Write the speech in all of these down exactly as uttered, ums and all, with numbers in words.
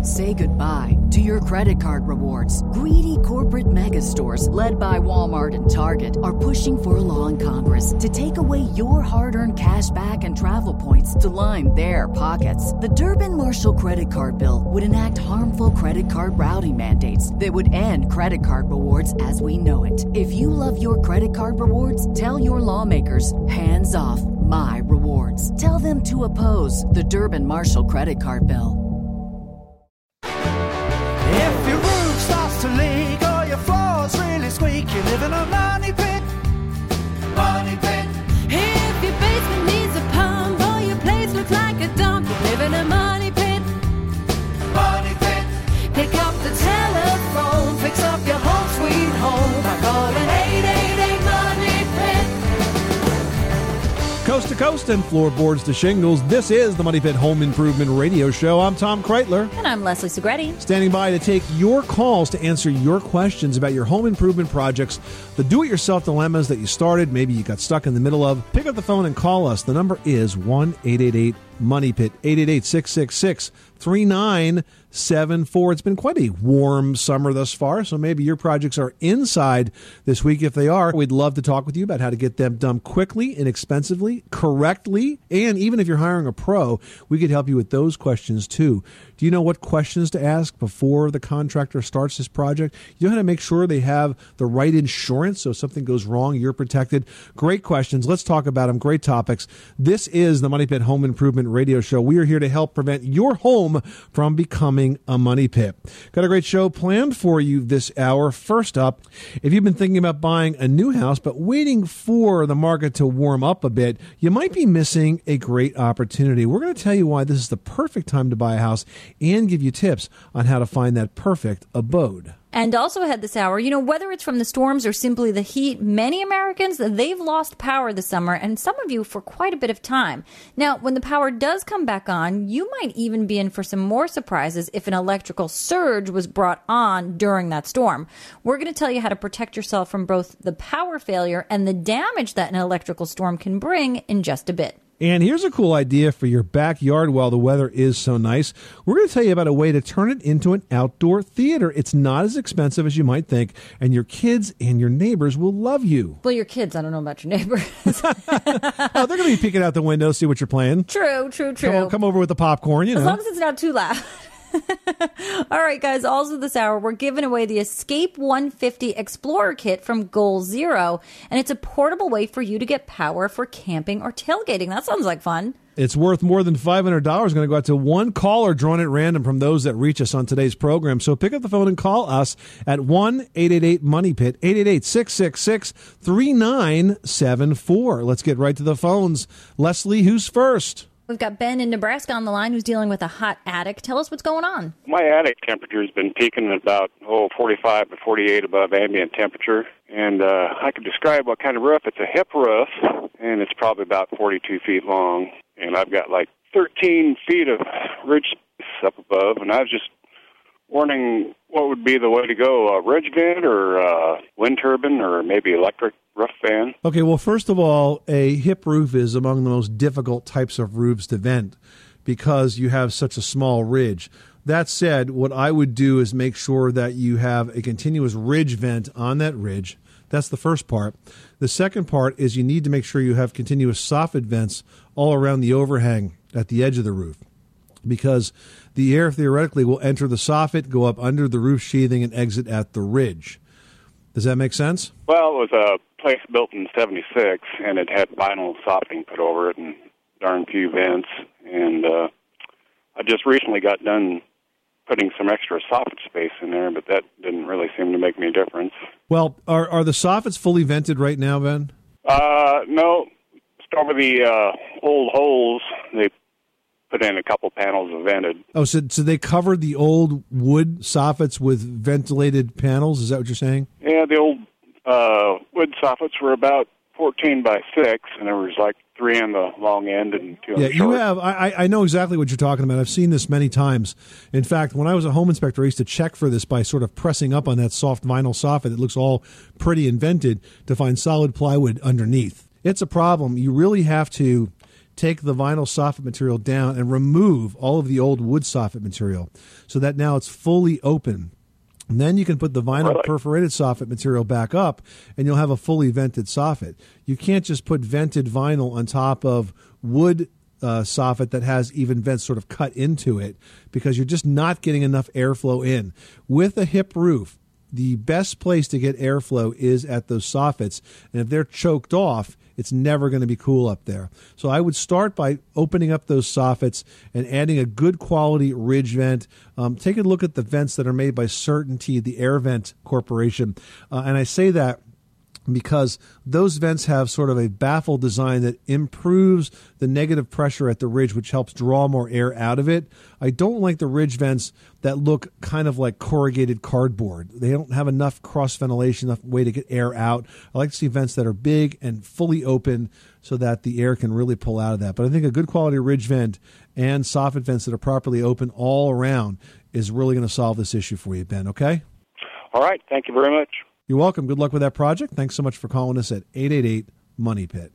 Say goodbye to your credit card rewards. Greedy corporate mega stores, led by Walmart and Target, are pushing for a law in Congress to take away your hard-earned cash back and travel points to line their pockets. The Durbin-Marshall credit card bill would enact harmful credit card routing mandates that would end credit card rewards as we know it. If you love your credit card rewards, tell your lawmakers, hands off my rewards. Tell them to oppose the Durbin-Marshall credit card bill. If your roof starts to leak or your floor's really squeak, you live in a money pit. Money pit. If your basement needs a pump or your place looks like a dump, you live in a money pit. Money pit. Pick up the telephone, fix up your home sweet home by calling eight eight eight money pit. Coast to coast and floorboards to shingles, this is the Money Pit Home Improvement Radio Show. I'm Tom Kreitler. And I'm Leslie Segretti. Standing by to take your calls to answer your questions about your home improvement projects, the do-it-yourself dilemmas that you started, maybe you got stuck in the middle of. Pick up the phone and call us. The number is one eight eight eight money pit, eight eight eight, six six six, three nine seven four. It's been quite a warm summer thus far, so maybe your projects are inside this week. If they are, we'd love to talk with you about how to get them done quickly, inexpensively, correctly, and even if you're hiring a pro, we could help you with those questions too. Do you know what questions to ask before the contractor starts this project? You know how to make sure they have the right insurance so if something goes wrong, you're protected? Great questions. Let's talk about them. Great topics. This is the Money Pit Home Improvement Radio Show. We are here to help prevent your home from becoming a money pit. Got a great show planned for you this hour. First up, if you've been thinking about buying a new house but waiting for the market to warm up a bit, you might be missing a great opportunity. We're going to tell you why this is the perfect time to buy a house and give you tips on how to find that perfect abode. And also ahead this hour, you know, whether it's from the storms or simply the heat, many Americans, they've lost power this summer, and some of you for quite a bit of time. Now, when the power does come back on, you might even be in for some more surprises if an electrical surge was brought on during that storm. We're going to tell you how to protect yourself from both the power failure and the damage that an electrical storm can bring in just a bit. And here's a cool idea for your backyard while the weather is so nice. We're going to tell you about a way to turn it into an outdoor theater. It's not as expensive as you might think, and your kids and your neighbors will love you. Well, your kids, I don't know about your neighbors. Oh, they're going to be peeking out the window, see what you're playing. True, true, true. Come, come over with the popcorn, you know. As long as it's not too loud. All right, guys, also this hour, we're giving away the Escape one fifty Explorer Kit from Goal Zero, and it's a portable way for you to get power for camping or tailgating. That sounds like fun. It's worth more than five hundred dollars. Going to go out to one caller drawn at random from those that reach us on today's program. So pick up the phone and call us at one eight eight eight money pit, eight eight eight, six six six, three nine seven four. Let's get right to the phones. Leslie, who's first? We've got Ben in Nebraska on the line who's dealing with a hot attic. Tell us what's going on. My attic temperature has been peaking at about, oh, forty-five to forty-eight above ambient temperature. And uh, I could describe what kind of roof. It's a hip roof, and it's probably about forty-two feet long. And I've got like thirteen feet of ridge space up above. And I was just wondering what would be the way to go, a ridge vent or a wind turbine or maybe electric roof fan. Okay, well, first of all, a hip roof is among the most difficult types of roofs to vent because you have such a small ridge. That said, what I would do is make sure that you have a continuous ridge vent on that ridge. That's the first part. The second part is you need to make sure you have continuous soffit vents all around the overhang at the edge of the roof, because the air theoretically will enter the soffit, go up under the roof sheathing, and exit at the ridge. Does that make sense? Well, it was a place built in seventy-six, and it had vinyl soffitting put over it and darn few vents. And uh, I just recently got done putting some extra soffit space in there, but that didn't really seem to make any difference. Well, are are the soffits fully vented right now, Ben? Uh, no. Just over the uh, old holes, they put in a couple panels of vented. Oh, so, so they covered the old wood soffits with ventilated panels? Is that what you're saying? Yeah, the old uh, wood soffits were about fourteen by six, and there was like three on the long end and two on yeah, the short. you have. I, I know exactly what you're talking about. I've seen this many times. In fact, when I was a home inspector, I used to check for this by sort of pressing up on that soft vinyl soffit that looks all pretty and vented to find solid plywood underneath. It's a problem. You really have to take the vinyl soffit material down and remove all of the old wood soffit material so that now it's fully open. And then you can put the vinyl Really? perforated soffit material back up, and you'll have a fully vented soffit. You can't just put vented vinyl on top of wood uh, soffit that has even vents sort of cut into it, because you're just not getting enough airflow in. With a hip roof, the best place to get airflow is at those soffits, and if they're choked off, it's never going to be cool up there. So I would start by opening up those soffits and adding a good quality ridge vent. Um, take a look at the vents that are made by Certainty, the Air Vent Corporation. Uh, and I say that because those vents have sort of a baffle design that improves the negative pressure at the ridge, which helps draw more air out of it. I don't like the ridge vents that look kind of like corrugated cardboard. They don't have enough cross ventilation, enough way to get air out. I like to see vents that are big and fully open so that the air can really pull out of that. But I think a good quality ridge vent and soffit vents that are properly open all around is really going to solve this issue for you, Ben, okay? All right. Thank you very much. You're welcome. Good luck with that project. Thanks so much for calling us at eight eight eight, money pit.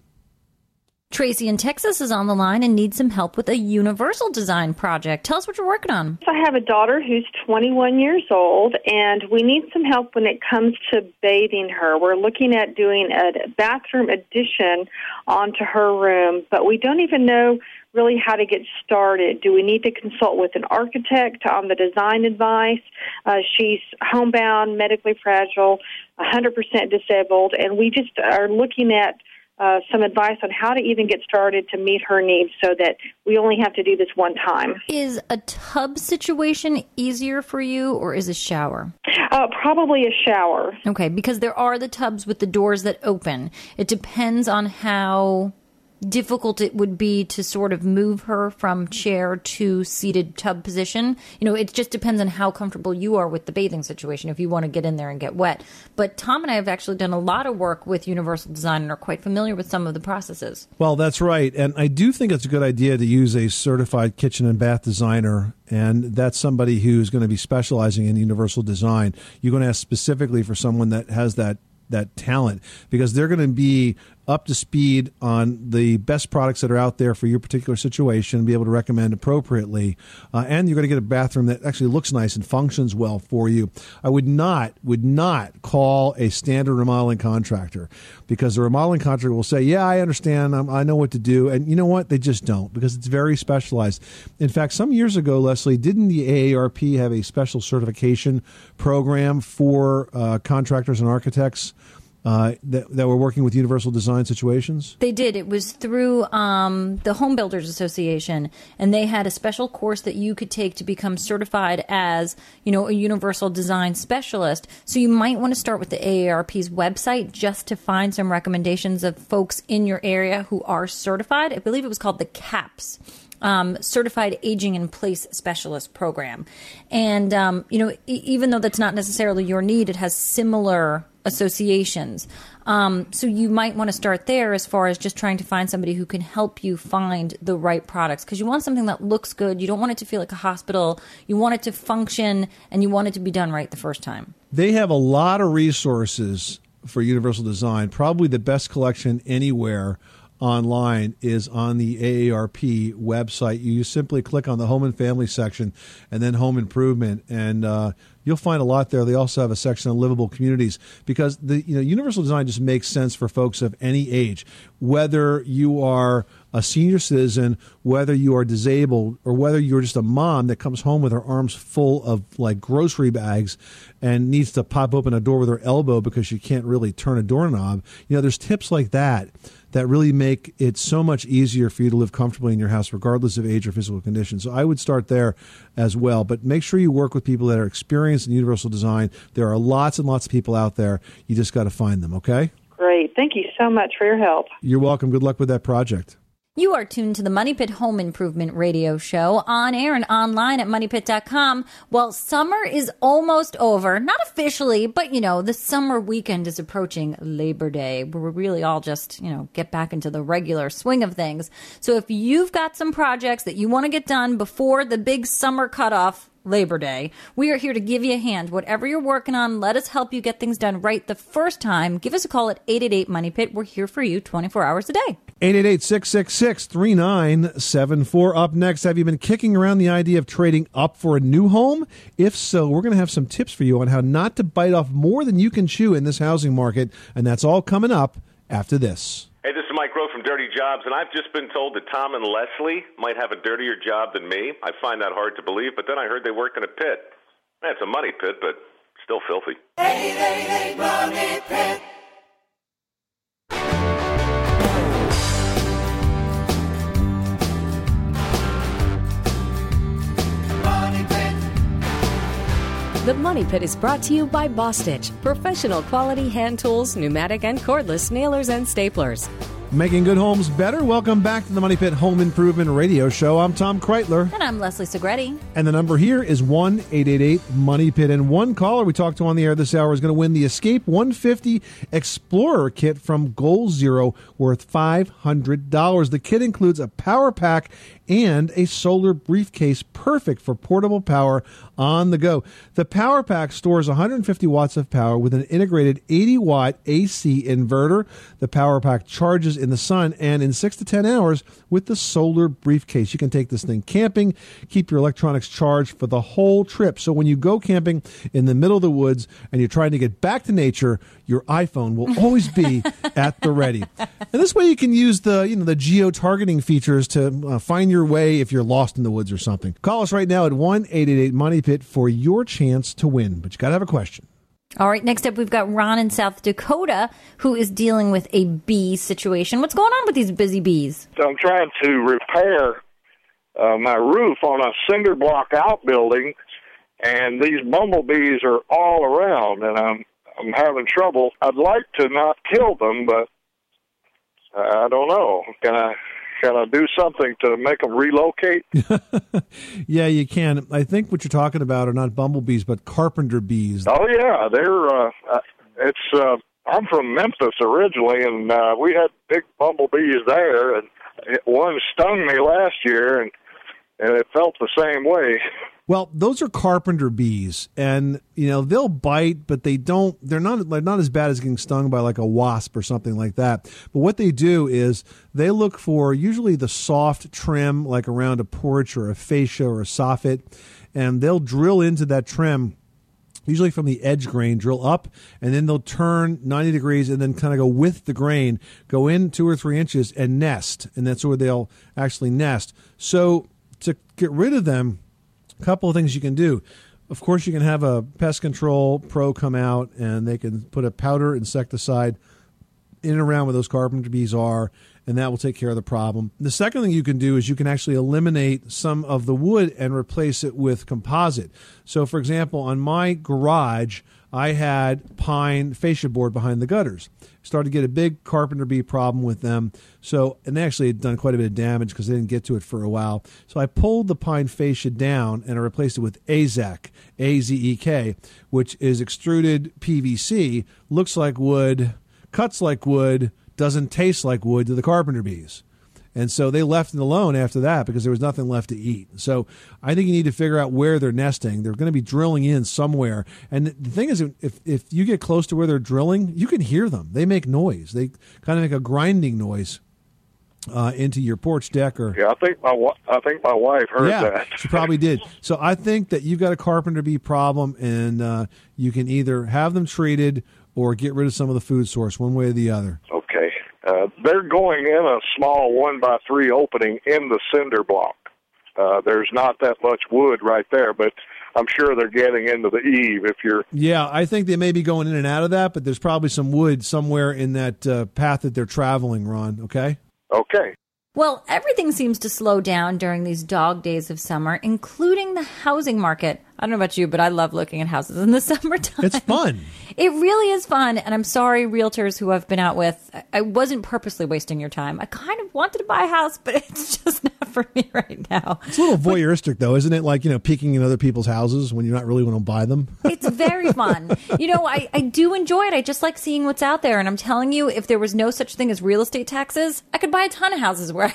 Tracy in Texas is on the line and needs some help with a universal design project. Tell us what you're working on. I have a daughter who's twenty-one years old, and we need some help when it comes to bathing her. We're looking at doing a bathroom addition onto her room, but we don't even know really how to get started. Do we need to consult with an architect on the design advice? Uh, she's homebound, medically fragile, one hundred percent disabled, and we just are looking at uh, some advice on how to even get started to meet her needs so that we only have to do this one time. Is a tub situation easier for you, or is a shower? Uh, probably a shower. Okay, because there are the tubs with the doors that open. It depends on how difficult it would be to sort of move her from chair to seated tub position. You know, it just depends on how comfortable you are with the bathing situation if you want to get in there and get wet. But Tom and I have actually done a lot of work with Universal Design and are quite familiar with some of the processes. Well, that's right. And I do think it's a good idea to use a certified kitchen and bath designer, and that's somebody who's going to be specializing in universal design. You're going to ask specifically for someone that has that that talent, because they're going to be up to speed on the best products that are out there for your particular situation, be able to recommend appropriately, uh, and you're going to get a bathroom that actually looks nice and functions well for you. I would not would not call a standard remodeling contractor, because the remodeling contractor will say, yeah, I understand, I'm, I know what to do, and you know what? They just don't, because it's very specialized. In fact, some years ago, Leslie, didn't the A A R P have a special certification program for uh, contractors and architects Uh, that, that were working with universal design situations? They did. It was through um, the Home Builders Association, and they had a special course that you could take to become certified as, you know, a universal design specialist. So you might want to start with the A A R P's website just to find some recommendations of folks in your area who are certified. I believe it was called the CAPS. Um, Certified Aging in Place Specialist Program. And, um, you know, e- even though that's not necessarily your need, it has similar associations. Um, so you might want to start there as far as just trying to find somebody who can help you find the right products, because you want something that looks good. You don't want it to feel like a hospital. You want it to function, and you want it to be done right the first time. They have a lot of resources for universal design. Probably the best collection anywhere online is on the A A R P website. You simply click on the home and family section and then home improvement, and uh, you'll find a lot there. They also have a section on livable communities, because the you know universal design just makes sense for folks of any age, whether you are a senior citizen, whether you are disabled, or whether you're just a mom that comes home with her arms full of like grocery bags and needs to pop open a door with her elbow because she can't really turn a doorknob. You know, there's tips like that that really make it so much easier for you to live comfortably in your house, regardless of age or physical condition. So I would start there as well. But make sure you work with people that are experienced in universal design. There are lots and lots of people out there. You just got to find them, okay? Great. Thank you so much for your help. You're welcome. Good luck with that project. You are tuned to the Money Pit Home Improvement Radio Show, on air and online at money pit dot com. Well, summer is almost over. Not officially, but, you know, the summer weekend is approaching, Labor Day, where we really all just, you know, get back into the regular swing of things. So if you've got some projects that you want to get done before the big summer cutoff, Labor Day, we are here to give you a hand. Whatever you're working on, let us help you get things done right the first time. Give us a call at eight eight eight, money pit. We're here for you twenty-four hours a day. eight eight eight, six six six, three nine seven four. Up next, have you been kicking around the idea of trading up for a new home? If so, we're going to have some tips for you on how not to bite off more than you can chew in this housing market, and that's all coming up after this. Hey, this is Mike Rowe from Dirty Jobs, and I've just been told that Tom and Leslie might have a dirtier job than me. I find that hard to believe, but then I heard they work in a pit. It's a money pit, but still filthy. eight eight eight Money Pit. The Money Pit is brought to you by Bostitch, professional quality hand tools, pneumatic and cordless nailers and staplers. Making good homes better. Welcome back to the Money Pit Home Improvement Radio Show. I'm Tom Kreitler. And I'm Leslie Segretti. And the number here is one eight eight eight Money Pit. And one caller we talked to on the air this hour is going to win the Escape one fifty Explorer Kit from Goal Zero, worth five hundred dollars. The kit includes a power pack and a solar briefcase, perfect for portable power on the go. The power pack stores one hundred fifty watts of power with an integrated eighty watt A C inverter. The power pack charges in the sun and in six to ten hours with the solar briefcase. You can take this thing camping, keep your electronics charged for the whole trip. So when you go camping in the middle of the woods and you're trying to get back to nature, your iPhone will always be at the ready. And this way you can use the, you know, the geo-targeting features to uh, find your way if you're lost in the woods or something. Call us right now at one eight eight eight Money Pit for your chance to win. But you got to have a question. All right, next up we've got Ron in South Dakota who is dealing with a bee situation. What's going on with these busy bees? So I'm trying to repair uh, my roof on a cinder block outbuilding, and these bumblebees are all around, and I'm I'm having trouble. I'd like to not kill them, but I don't know. Can I can I do something to make them relocate? Yeah, you can. I think what you're talking about are not bumblebees, but carpenter bees. Oh yeah, they're. Uh, uh, it's. Uh, I'm from Memphis originally, and uh, we had big bumblebees there, and it, one stung me last year, and and it felt the same way. Well, those are carpenter bees, and you know they'll bite, but they don't. They're not they're not as bad as getting stung by like a wasp or something like that. But what they do is they look for usually the soft trim, like around a porch or a fascia or a soffit, and they'll drill into that trim, usually from the edge grain, drill up, and then they'll turn ninety degrees and then kind of go with the grain, go in two or three inches and nest, and that's where they'll actually nest. So to get rid of them, a couple of things you can do. Of course, you can have a pest control pro come out, and they can put a powder insecticide in and around where those carpenter bees are, and that will take care of the problem. The second thing you can do is you can actually eliminate some of the wood and replace it with composite. So, for example, on my garage, I had pine fascia board behind the gutters. Started to get a big carpenter bee problem with them. So, and they actually had done quite a bit of damage because they didn't get to it for a while. So I pulled the pine fascia down and I replaced it with Azek, A Z E K, which is extruded P V C, looks like wood, cuts like wood, doesn't taste like wood to the carpenter bees. And so they left it alone after that because there was nothing left to eat. So I think you need to figure out where they're nesting. They're going to be drilling in somewhere. And the thing is, if if you get close to where they're drilling, you can hear them. They make noise. They kind of make a grinding noise uh, into your porch deck. Or yeah, I think my I think my wife heard yeah, that. She probably did. So I think that you've got a carpenter bee problem, and uh, you can either have them treated or get rid of some of the food source, one way or the other. Okay. Uh, they're going in a small one by three opening in the cinder block. Uh, there's not that much wood right there, but I'm sure they're getting into the eave if you're... Yeah, I think they may be going in and out of that, but there's probably some wood somewhere in that uh, path that they're traveling, Ron, okay? Okay. Well, everything seems to slow down during these dog days of summer, including the housing market. I don't know about you, but I love looking at houses in the summertime. It's fun. It really is fun, and I'm sorry, realtors who I've been out with. I wasn't purposely wasting your time. I kind of wanted to buy a house, but it's just not for me right now. It's a little voyeuristic, though, isn't it? Like, you know, peeking in other people's houses when you're not really going to buy them. It's very fun. You know, I, I do enjoy it. I just like seeing what's out there, and I'm telling you, if there was no such thing as real estate taxes, I could buy a ton of houses where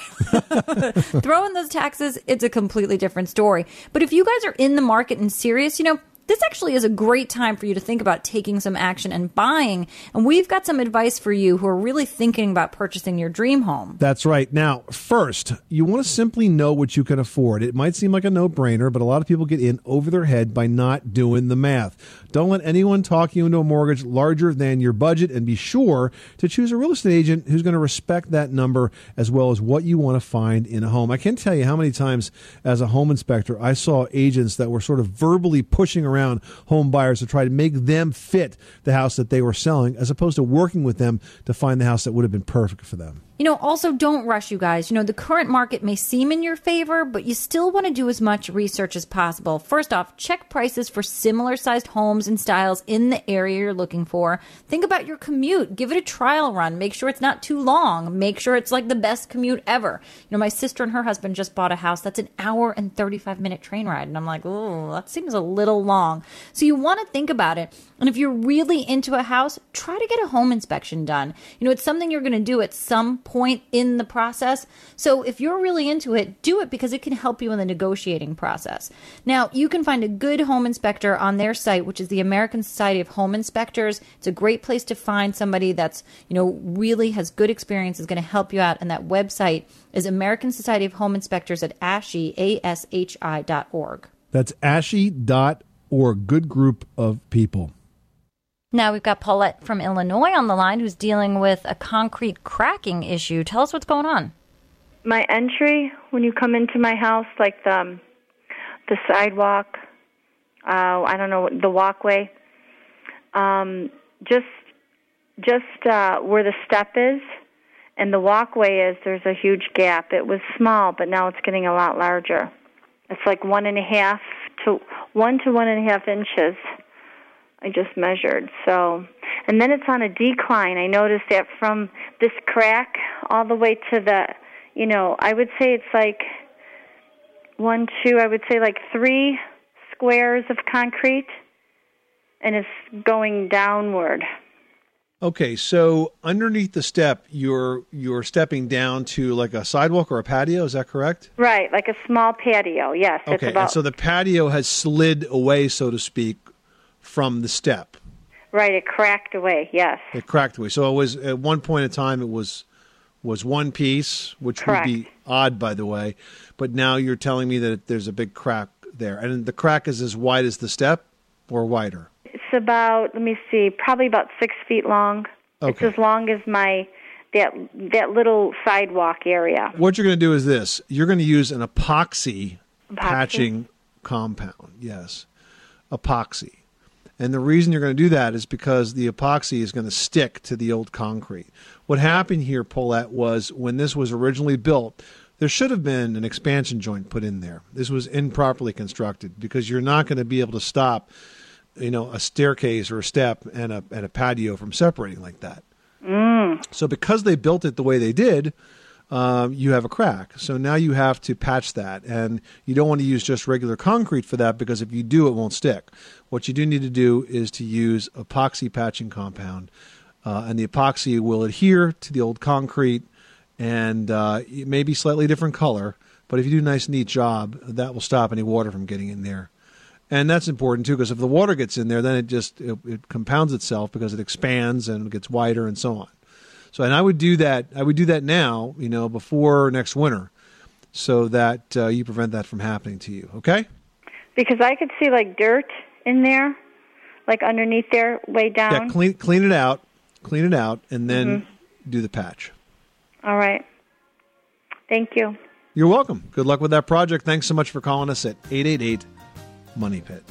I throw in those taxes. It's a completely different story. But if you guys are in the market and serious, you know, this actually is a great time for you to think about taking some action and buying. And we've got some advice for you who are really thinking about purchasing your dream home. That's right. Now, first, you want to simply know what you can afford. It might seem like a no-brainer, but a lot of people get in over their head by not doing the math. Don't let anyone talk you into a mortgage larger than your budget, and be sure to choose a real estate agent who's going to respect that number as well as what you want to find in a home. I can't tell you how many times as a home inspector I saw agents that were sort of verbally pushing around home buyers to try to make them fit the house that they were selling, as opposed to working with them to find the house that would have been perfect for them. You know, also don't rush, you guys. You know, the current market may seem in your favor, but you still want to do as much research as possible. First off, check prices for similar sized homes and styles in the area you're looking for. Think about your commute. Give it a trial run. Make sure it's not too long. Make sure it's like the best commute ever. You know, my sister and her husband just bought a house that's an hour and thirty-five minute train ride. And I'm like, oh, that seems a little long. So you want to think about it. And if you're really into a house, try to get a home inspection done. You know, it's something you're going to do at some point in the process. So if you're really into it, do it because it can help you in the negotiating process. Now, you can find a good home inspector on their site, which is the American Society of Home Inspectors. It's a great place to find somebody that's, you know, really has good experience, is going to help you out. And that website is American Society of Home Inspectors at A S H I, A S H I dot org. That's A S H I dot org. Good group of people. Now we've got Paulette from Illinois on the line who's dealing with a concrete cracking issue. Tell us what's going on. My entry, when you come into my house, like the, um, the sidewalk, uh, I don't know, the walkway, um, just just uh, where the step is and the walkway is, there's a huge gap. It was small, but now it's getting a lot larger. It's like one and a half to one to one and a half inches. I just measured. So, and then it's on a decline. I noticed that from this crack all the way to the, you know, I would say it's like one, two, I would say like three squares of concrete, and it's going downward. Okay, so underneath the step, you're you're stepping down to like a sidewalk or a patio, is that correct? Right, like a small patio, yes. Okay, it's about, and so the patio has slid away, so to speak, from the step. Right, it cracked away, yes. It cracked away. So it was, at one point in time, it was was one piece, which Correct. would be odd, by the way. But now you're telling me that there's a big crack there. And the crack is as wide as the step or wider? It's about, let me see, probably about six feet long. Okay. It's as long as my, that that little sidewalk area. What you're going to do is this. You're going to use an epoxy, Epoxy? patching compound. Yes, epoxy. And the reason you're going to do that is because the epoxy is going to stick to the old concrete. What happened here, Paulette, was when this was originally built, there should have been an expansion joint put in there. This was improperly constructed because you're not going to be able to stop, you know, a staircase or a step and a, and a patio from separating like that. Mm. So because they built it the way they did, um, you have a crack. So now you have to patch that. And you don't want to use just regular concrete for that because if you do, it won't stick. What you do need to do is to use epoxy patching compound. Uh, and the epoxy will adhere to the old concrete, and uh, it may be slightly different color. But if you do a nice, neat job, that will stop any water from getting in there. And that's important, too, because if the water gets in there, then it just it, it compounds itself because it expands and it gets wider and so on. So, and I would do that. I would do that now, you know, before next winter, so that uh, you prevent that from happening to you. Okay? Because I could see like dirt in there, like underneath there, way down. Yeah, clean clean it out, clean it out, and then Mm-hmm. do the patch. All right. Thank you. You're welcome. Good luck with that project. Thanks so much for calling us at eight eight eight Money Pit.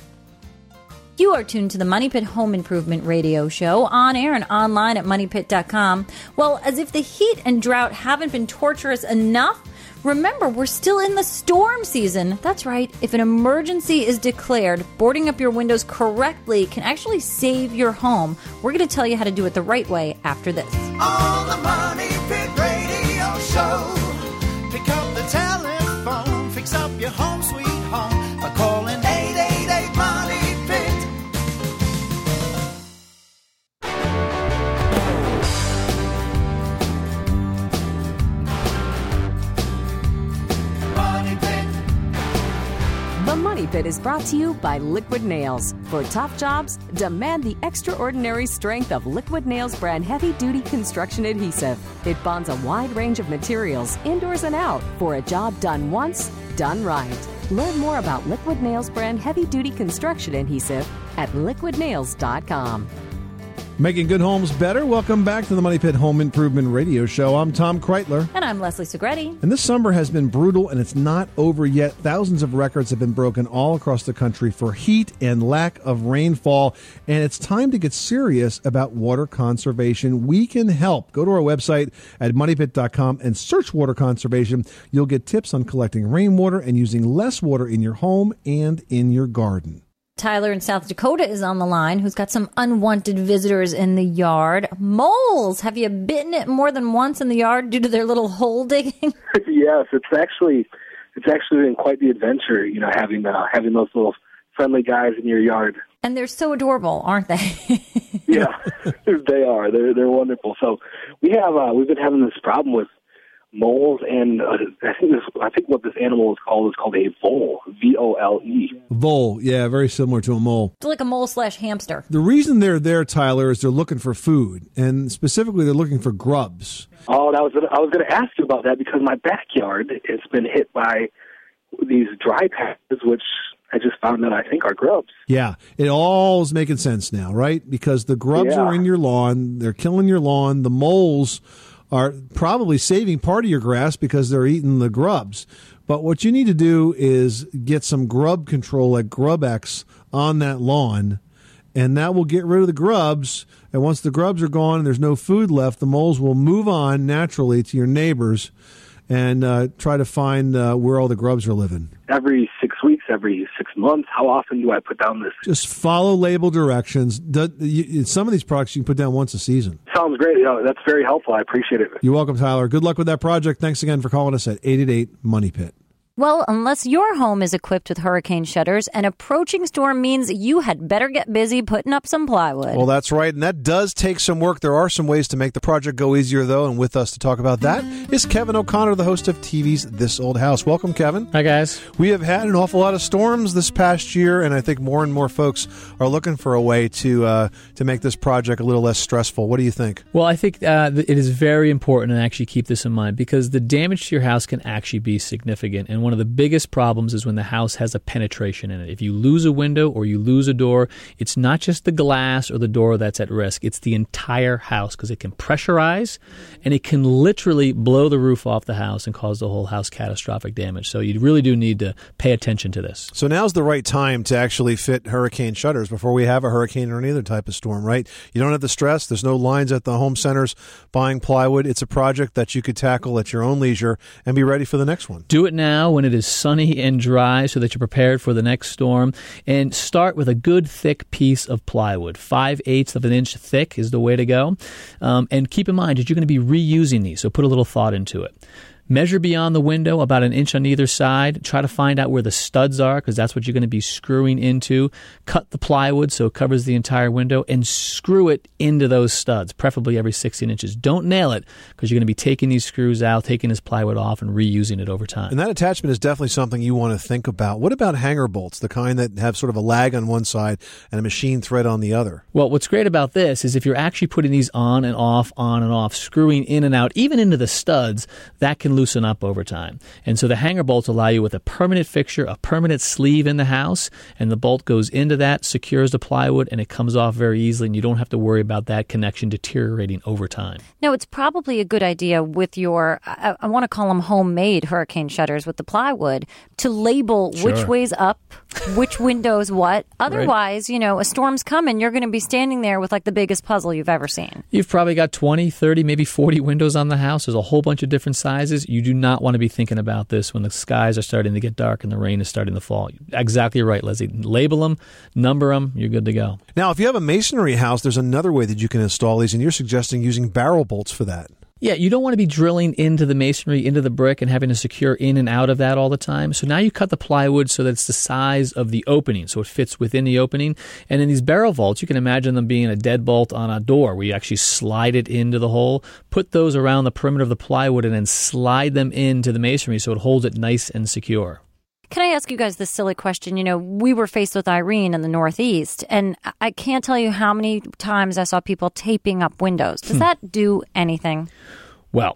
You are tuned to the Money Pit Home Improvement Radio Show, on air and online at money pit dot com. Well, as if the heat and drought haven't been torturous enough, remember, we're still in the storm season. That's right. If an emergency is declared, boarding up your windows correctly can actually save your home. We're going to tell you how to do it the right way after this. On the Money Pit Radio Show, pick up the telephone, fix up your home sweet home by calling eight eight eight Money Pit. The Money Pit Pit is brought to you by Liquid Nails. For tough jobs, demand the extraordinary strength of Liquid Nails brand heavy-duty construction adhesive. It bonds a wide range of materials, indoors and out, for a job done once, done right. Learn more about Liquid Nails brand heavy-duty construction adhesive at liquid nails dot com. Making good homes better. Welcome back to the Money Pit Home Improvement Radio Show. I'm Tom Kreitler. And I'm Leslie Segretti. And this summer has been brutal, and it's not over yet. Thousands of records have been broken all across the country for heat and lack of rainfall. And it's time to get serious about water conservation. We can help. Go to our website at money pit dot com and search water conservation. You'll get tips on collecting rainwater and using less water in your home and in your garden. Tyler in South Dakota is on the line, who's got some unwanted visitors in the yard. Moles! Have you bitten it more than once in the yard due to their little hole digging? Yes, it's actually it's actually been quite the adventure, you know, having uh, having those little friendly guys in your yard. And they're so adorable, aren't they? Yeah, they are. They're they're wonderful. So we have uh, we've been having this problem with moles, and uh, I think this, I think what this animal is called is called a vole, V O L E. Vole, yeah, very similar to a mole. It's like a mole slash hamster. The reason they're there, Tyler, is they're looking for food, and specifically they're looking for grubs. Oh, that was I was going to ask you about that because my backyard has been hit by these dry patches, which I just found that I think are grubs. Yeah, it all is making sense now, right? Because the grubs Yeah. are in your lawn, they're killing your lawn, the moles are probably saving part of your grass because they're eating the grubs. But what you need to do is get some grub control like GrubX on that lawn, and that will get rid of the grubs. And once the grubs are gone and there's no food left, the moles will move on naturally to your neighbors and uh, try to find uh, where all the grubs are living. Every six weeks, every six months, how often do I put down this? Just follow label directions. Do, you, some of these products you can put down once a season. Sounds great. You know, that's very helpful. I appreciate it. You're welcome, Tyler. Good luck with that project. Thanks again for calling us at eight eight eight, money pit. Well, unless your home is equipped with hurricane shutters, an approaching storm means you had better get busy putting up some plywood. Well, that's right, and that does take some work. There are some ways to make the project go easier, though, and with us to talk about that is Kevin O'Connor, the host of T V's This Old House. Welcome, Kevin. Hi, guys. We have had an awful lot of storms this past year, and I think more and more folks are looking for a way to uh, to make this project a little less stressful. What do you think? Well, I think uh, it is very important to actually keep this in mind because the damage to your house can actually be significant, and one of the biggest problems is when the house has a penetration in it. If you lose a window or you lose a door, it's not just the glass or the door that's at risk. It's the entire house because it can pressurize and it can literally blow the roof off the house and cause the whole house catastrophic damage. So you really do need to pay attention to this. So now's the right time to actually fit hurricane shutters before we have a hurricane or any other type of storm, right? You don't have the stress. There's no lines at the home centers buying plywood. It's a project that you could tackle at your own leisure and be ready for the next one. Do it now when it is sunny and dry so that you're prepared for the next storm. And start with a good thick piece of plywood. Five-eighths of an inch thick is the way to go. Um, and keep in mind that you're going to be reusing these, so put a little thought into it. Measure beyond the window about an inch on either side. Try to find out where the studs are because that's what you're going to be screwing into. Cut the plywood so it covers the entire window and screw it into those studs, preferably every sixteen inches. Don't nail it because you're going to be taking these screws out, taking this plywood off, and reusing it over time. And that attachment is definitely something you want to think about. What about hanger bolts, the kind that have sort of a lag on one side and a machine thread on the other? Well, what's great about this is if you're actually putting these on and off, on and off, screwing in and out, even into the studs, that can loosen up over time. And so the hanger bolts allow you with a permanent fixture, a permanent sleeve in the house, and the bolt goes into that, secures the plywood, and it comes off very easily, and you don't have to worry about that connection deteriorating over time. Now, it's probably a good idea with your, I, I want to call them homemade hurricane shutters with the plywood, to label Sure. which way's up, which window's what. Otherwise, right. you know, a storm's coming, you're going to be standing there with like the biggest puzzle you've ever seen. You've probably got twenty, thirty, maybe forty windows on the house. There's a whole bunch of different sizes. You do not want to be thinking about this when the skies are starting to get dark and the rain is starting to fall. Exactly right, Leslie. Label them, number them, you're good to go. Now, if you have a masonry house, there's another way that you can install these, and you're suggesting using barrel bolts for that. Yeah, you don't want to be drilling into the masonry, into the brick, and having to secure in and out of that all the time. So now you cut the plywood so that it's the size of the opening, so it fits within the opening. And in these barrel vaults, you can imagine them being a deadbolt on a door where you actually slide it into the hole, put those around the perimeter of the plywood, and then slide them into the masonry so it holds it nice and secure. Can I ask you guys this silly question? You know, we were faced with Irene in the Northeast, and I can't tell you how many times I saw people taping up windows. Does that do anything? Well,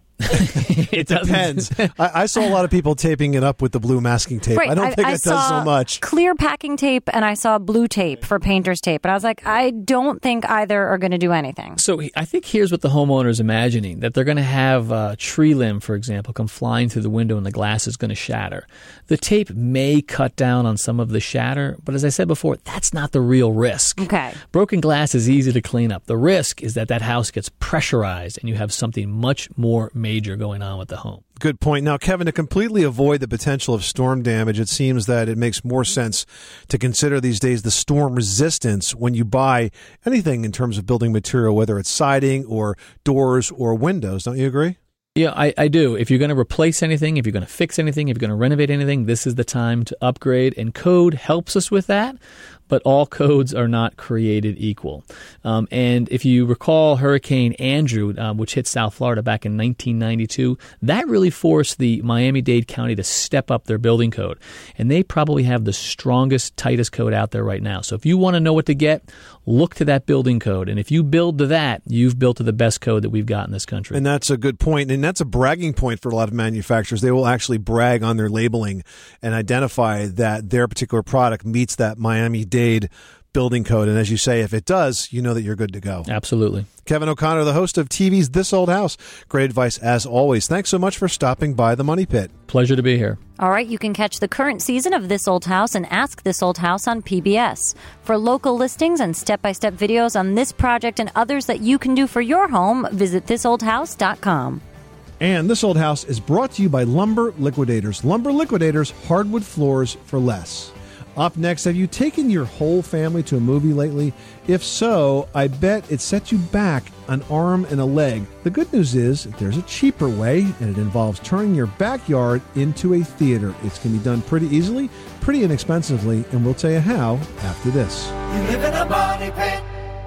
it depends. I, I saw a lot of people taping it up with the blue masking tape. Right. I don't I, think I it does so much. Clear packing tape, and I saw blue tape for painter's tape. And I was like, I don't think either are going to do anything. So I think here's what the homeowner is imagining, that they're going to have a tree limb, for example, come flying through the window and the glass is going to shatter. The tape may cut down on some of the shatter, but as I said before, that's not the real risk. Okay. Broken glass is easy to clean up. The risk is that that house gets pressurized and you have something much more major going on with the home. Good point. Now, Kevin, to completely avoid the potential of storm damage, it seems that it makes more sense to consider these days the storm resistance when you buy anything in terms of building material, whether it's siding or doors or windows. Don't you agree? Yeah, I, I do. If you're going to replace anything, if you're going to fix anything, if you're going to renovate anything, this is the time to upgrade. And code helps us with that. But all codes are not created equal. Um, and if you recall Hurricane Andrew, um, which hit South Florida back in nineteen ninety-two, that really forced the Miami-Dade County to step up their building code. And they probably have the strongest, tightest code out there right now. So if you want to know what to get, look to that building code. And if you build to that, you've built to the best code that we've got in this country. And that's a good point. And that's a bragging point for a lot of manufacturers. They will actually brag on their labeling and identify that their particular product meets that Miami-Dade building code. And as you say, if it does, you know that you're good to go. Absolutely. Kevin O'Connor, the host of T V's This Old House. Great advice as always. Thanks so much for stopping by the Money Pit. Pleasure to be here. All right, you can catch the current season of This Old House and Ask This Old House on P B S. For local listings and step-by-step videos on this project and others that you can do for your home, visit this old house dot com. And This Old House is brought to you by Lumber Liquidators. Lumber Liquidators, hardwood floors for less. Up next, have you taken your whole family to a movie lately? If so, I bet it sets you back an arm and a leg. The good news is there's a cheaper way, and it involves turning your backyard into a theater. It's going to be done pretty easily, pretty inexpensively, and we'll tell you how after this. You live in a money pit.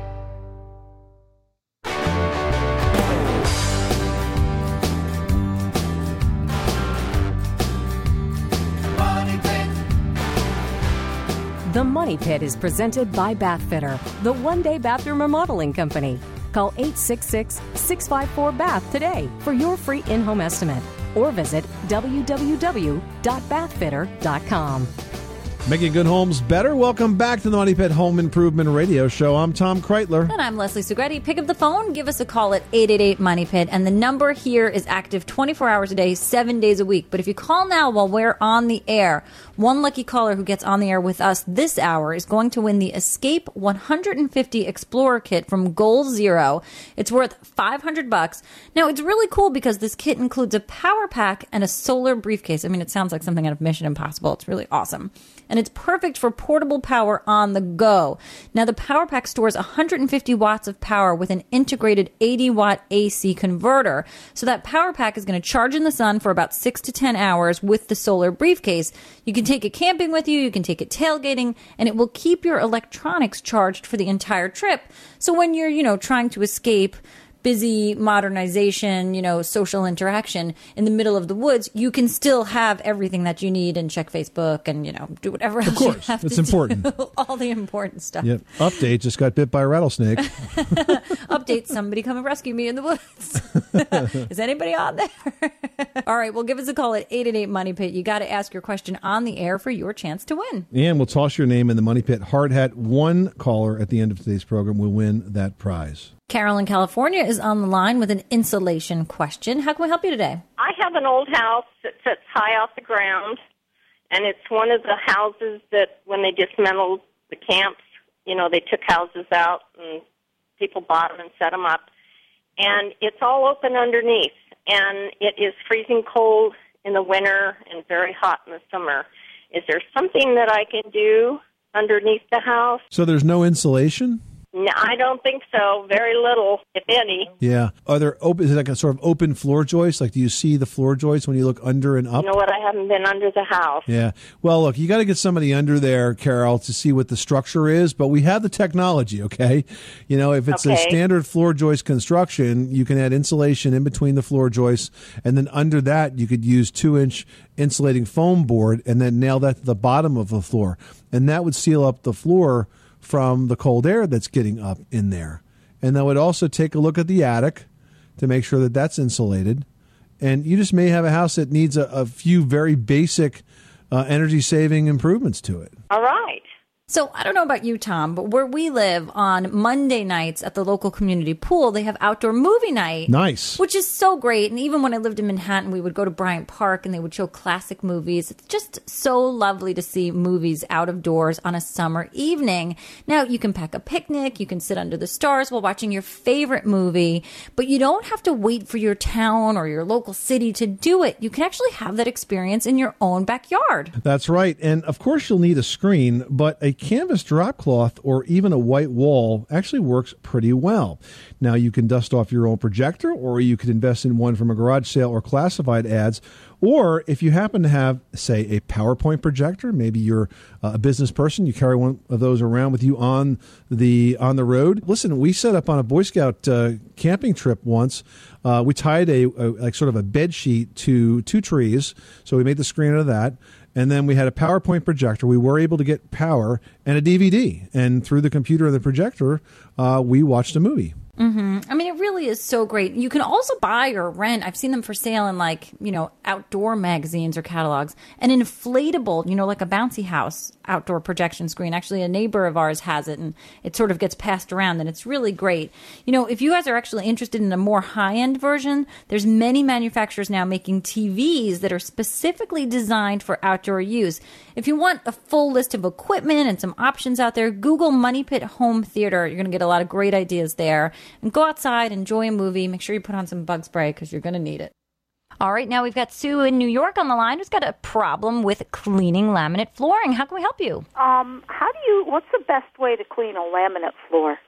The Money Pit is presented by Bathfitter, the one-day bathroom remodeling company. Call eight six six, six five four, B A T H today for your free in-home estimate or visit w w w dot bathfitter dot com. Making good homes better. Welcome back to the Money Pit Home Improvement Radio Show. I'm Tom Kreitler. And I'm Leslie Sugretti. Pick up the phone, give us a call at eight eight eight, MONEY PIT. And the number here is active twenty-four hours a day, seven days a week. But if you call now while we're on the air, one lucky caller who gets on the air with us this hour is going to win the Escape one hundred fifty Explorer Kit from Goal Zero. It's worth five hundred bucks. Now, it's really cool because this kit includes a power pack and a solar briefcase. I mean, it sounds like something out of Mission Impossible. It's really awesome. And it's perfect for portable power on the go. Now, the power pack stores one hundred fifty watts of power with an integrated eighty watt A C converter. So that power pack is going to charge in the sun for about six to ten hours with the solar briefcase. You can take it camping with you, you can take it tailgating, and it will keep your electronics charged for the entire trip. So when you're, you know, trying to escape busy modernization, you know, social interaction in the middle of the woods, you can still have everything that you need and check Facebook and, you know, do whatever else of course, you have it's to important. do. All the important stuff. Yep. Update, just got bit by a rattlesnake. Update, somebody come and rescue me in the woods. Is anybody on there? All right, well, give us a call at eight eight eight, MONEY PIT. You got to ask your question on the air for your chance to win. And we'll toss your name in the Money Pit hard hat. One caller at the end of today's program will win that prize. Carol in California is on the line with an insulation question. How can we help you today? I have an old house that sits high off the ground, and it's one of the houses that when they dismantled the camps, you know, they took houses out and people bought them and set them up. And it's all open underneath, and it is freezing cold in the winter and very hot in the summer. Is there something that I can do underneath the house? So there's no insulation? No, I don't think so. Very little, if any. Yeah. Are there open? Is it like a sort of open floor joist? Like, do you see the floor joist when you look under and up? You know what? I haven't been under the house. Yeah. Well, look, you got to get somebody under there, Carol, to see what the structure is. But we have the technology, okay? You know, if it's Okay. a standard floor joist construction, you can add insulation in between the floor joists, and then under that, you could use two-inch insulating foam board, and then nail that to the bottom of the floor, and that would seal up the floor from the cold air that's getting up in there. And that would also take a look at the attic to make sure that that's insulated. And you just may have a house that needs a, a few very basic uh, energy-saving improvements to it. All right. So I don't know about you, Tom, but where we live on Monday nights at the local community pool, they have outdoor movie night. Nice. Which is so great. And even when I lived in Manhattan, we would go to Bryant Park and they would show classic movies. It's just so lovely to see movies out of doors on a summer evening. Now, you can pack a picnic, you can sit under the stars while watching your favorite movie, but you don't have to wait for your town or your local city to do it. You can actually have that experience in your own backyard. That's right. And of course, you'll need a screen, but a canvas drop cloth or even a white wall actually works pretty well. Now, you can dust off your own projector, or you could invest in one from a garage sale or classified ads. Or if you happen to have, say, a PowerPoint projector, maybe you're uh, a business person, you carry one of those around with you on the on the road. Listen, we set up on a Boy Scout uh, camping trip once. Uh, we tied a, a like sort of a bed sheet to two trees, so we made the screen out of that. And then we had a PowerPoint projector. We were able to get power and a D V D. And through the computer and the projector, uh, we watched a movie. Mm-hmm. I mean, it really is so great. You can also buy or rent. I've seen them for sale in, like, you know, outdoor magazines or catalogs. An inflatable, you know, like a bouncy house outdoor projection screen. Actually, a neighbor of ours has it, and it sort of gets passed around, and it's really great. You know, if you guys are actually interested in a more high-end version, there's many manufacturers now making T Vs that are specifically designed for outdoor use. If you want a full list of equipment and some options out there, Google Money Pit Home Theater. You're going to get a lot of great ideas there. And go outside, enjoy a movie. Make sure you put on some bug spray because you're going to need it. All right, now we've got Sue in New York on the line who's got a problem with cleaning laminate flooring. How can we help you? Um, how do you? What's the best way to clean a laminate floor?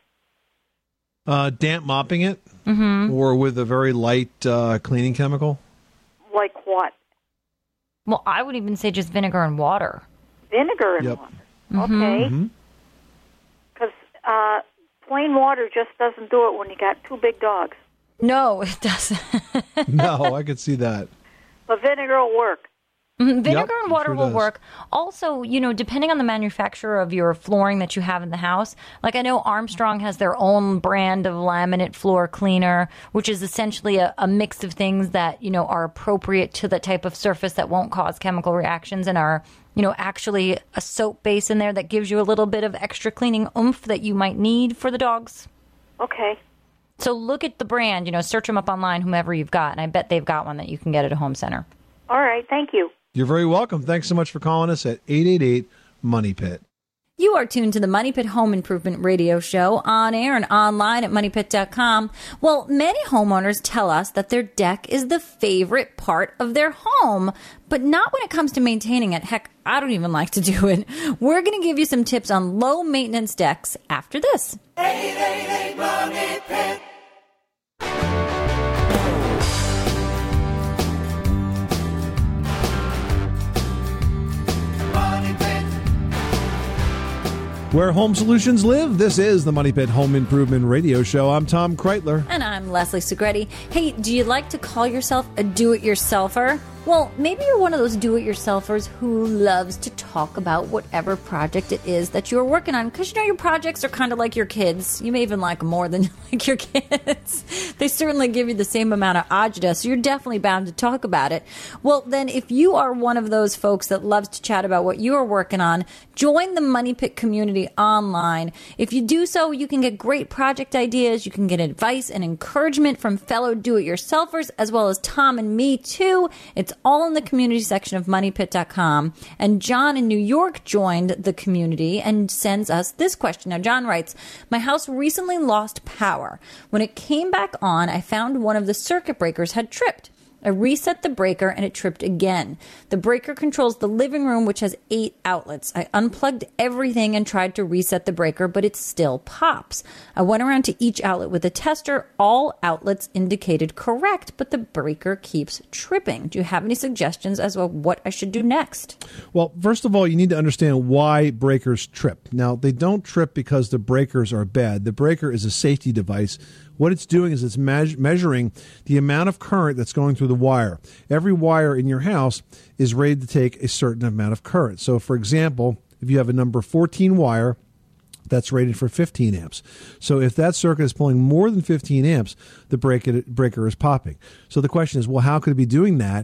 Uh, damp mopping it, mm-hmm. or with a very light uh, cleaning chemical. Like what? Well, I would even say just vinegar and water. Vinegar and yep. water. Mm-hmm. Okay. Because mm-hmm. uh, plain water just doesn't do it when you got two big dogs. No, it doesn't. No, I could see that. But vinegar will work. Mm-hmm. Vinegar Yep, and water sure will does. work. Also, you know, depending on the manufacturer of your flooring that you have in the house, like I know Armstrong has their own brand of laminate floor cleaner, which is essentially a, a mix of things that, you know, are appropriate to the type of surface that won't cause chemical reactions and are, you know, actually a soap base in there that gives you a little bit of extra cleaning oomph that you might need for the dogs. Okay. So look at the brand, you know, search them up online, whomever you've got, and I bet they've got one that you can get at a home center. All right, thank you. You're very welcome. Thanks so much for calling us at eight eight eight, MONEY PIT. You are tuned to the Money Pit Home Improvement Radio Show on air and online at money pit dot com. Well, many homeowners tell us that their deck is the favorite part of their home, but not when it comes to maintaining it. Heck, I don't even like to do it. We're going to give you some tips on low maintenance decks after this. eight eight eight, MONEY PIT. Where home solutions live, this is the Money Pit Home Improvement Radio Show. I'm Tom Kreitler. And I'm Leslie Segretti. Hey, do you like to call yourself a do-it-yourselfer? Well, maybe you're one of those do-it-yourselfers who loves to talk about whatever project it is that you're working on. Because, you know, your projects are kind of like your kids. You may even like them more than you like your kids. They certainly give you the same amount of agita, so you're definitely bound to talk about it. Well, then, if you are one of those folks that loves to chat about what you are working on, join the Money Pit community online. If you do so, you can get great project ideas. You can get advice and encouragement from fellow do-it-yourselfers, as well as Tom and me, too. It's all in the community section of money pit dot com. And John in New York joined the community and sends us this question. Now, John writes, my house recently lost power. When it came back on, I found one of the circuit breakers had tripped. I reset the breaker and it tripped again. The breaker controls the living room, which has eight outlets. I unplugged everything and tried to reset the breaker, but it still pops. I went around to each outlet with a tester. All outlets indicated correct, but the breaker keeps tripping. Do you have any suggestions as to what I should do next? Well, first of all, you need to understand why breakers trip. Now, they don't trip because the breakers are bad. The breaker is a safety device. What it's doing is it's me- measuring the amount of current that's going through the wire. Every wire in your house is rated to take a certain amount of current. So, for example, if you have a number fourteen wire, that's rated for fifteen amps. So if that circuit is pulling more than fifteen amps, the break- breaker is popping. So the question is, well, how could it be doing that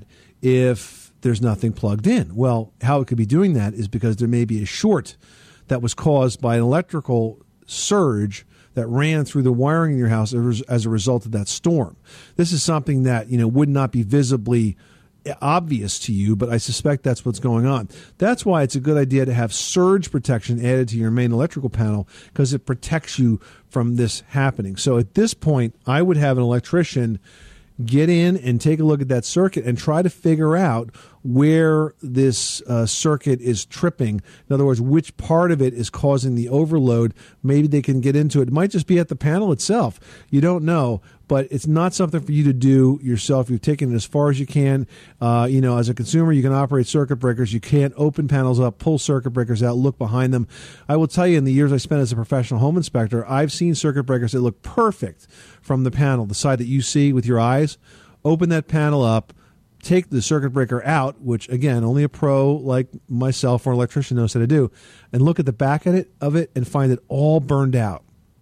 if there's nothing plugged in? Well, how it could be doing that is because there may be a short that was caused by an electrical surge that ran through the wiring in your house as a result of that storm. This is something that, you know, would not be visibly obvious to you, but I suspect that's what's going on. That's why it's a good idea to have surge protection added to your main electrical panel, because it protects you from this happening. So at this point, I would have an electrician get in and take a look at that circuit and try to figure out where this uh, circuit is tripping. In other words, which part of it is causing the overload. Maybe they can get into it. It might just be at the panel itself. You don't know, but it's not something for you to do yourself. You've taken it as far as you can. Uh, you know, as a consumer, you can operate circuit breakers. You can't open panels up, pull circuit breakers out, look behind them. I will tell you, in the years I spent as a professional home inspector, I've seen circuit breakers that look perfect from the panel, the side that you see with your eyes. Open that panel up, take the circuit breaker out, which, again, only a pro like myself or an electrician knows how to do, and look at the back of it, of it and find it all burned out.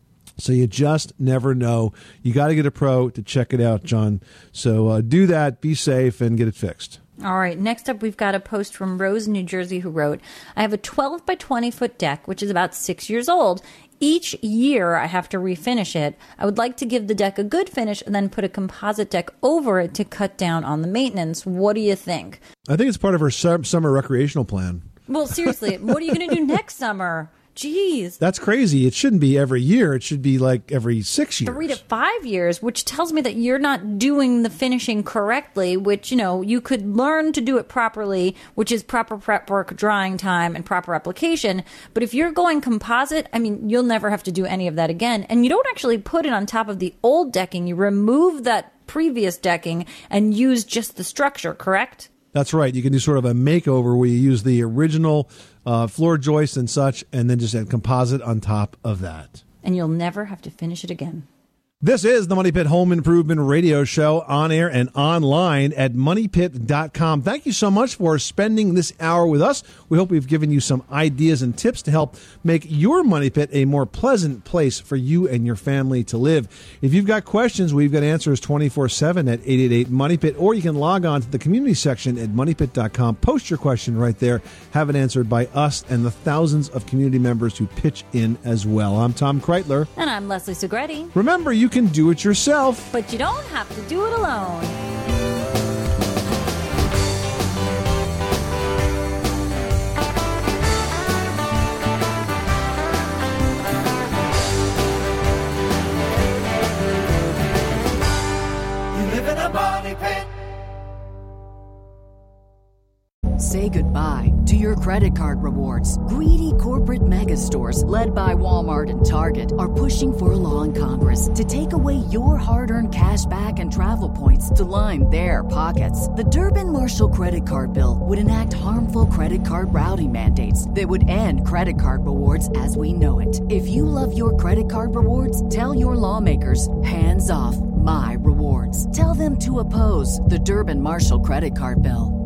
So you just never know. You got to get a pro to check it out, John. So uh, do that, be safe, and get it fixed. All right. Next up, we've got a post from Rose, New Jersey, who wrote, I have a twelve by twenty foot deck, which is about six years old. Each year, I have to refinish it. I would like to give the deck a good finish and then put a composite deck over it to cut down on the maintenance. What do you think? I think it's part of her summer recreational plan. Well, seriously, what are you going to do next summer? Jeez. That's crazy. It shouldn't be every year. It should be like every six years. Three to five years, which tells me that you're not doing the finishing correctly, which, you know, you could learn to do it properly, which is proper prep work, drying time, and proper application. But if you're going composite, I mean, you'll never have to do any of that again. And you don't actually put it on top of the old decking. You remove that previous decking and use just the structure, correct? That's right. You can do sort of a makeover where you use the original uh, floor joist and such, and then just add composite on top of that. And you'll never have to finish it again. This is the Money Pit Home Improvement Radio Show, on air and online at money pit dot com. Thank you so much for spending this hour with us. We hope we've given you some ideas and tips to help make your Money Pit a more pleasant place for you and your family to live. If you've got questions, we've got answers twenty-four seven at eight eight eight money pit, or you can log on to the community section at money pit dot com. Post your question right there. Have it answered by us and the thousands of community members who pitch in as well. I'm Tom Kreitler. And I'm Leslie Segretti. Remember, you can do it yourself, but you don't have to do it alone. You live in a money pit. Say goodbye to your credit card rewards. Greedy corporate mega stores, led by Walmart and Target, are pushing for a law in Congress to take away your hard-earned cash back and travel points to line their pockets. The Durbin-Marshall credit card bill would enact harmful credit card routing mandates that would end credit card rewards as we know it. If you love your credit card rewards, tell your lawmakers, hands off my rewards. Tell them to oppose the Durbin-Marshall credit card bill.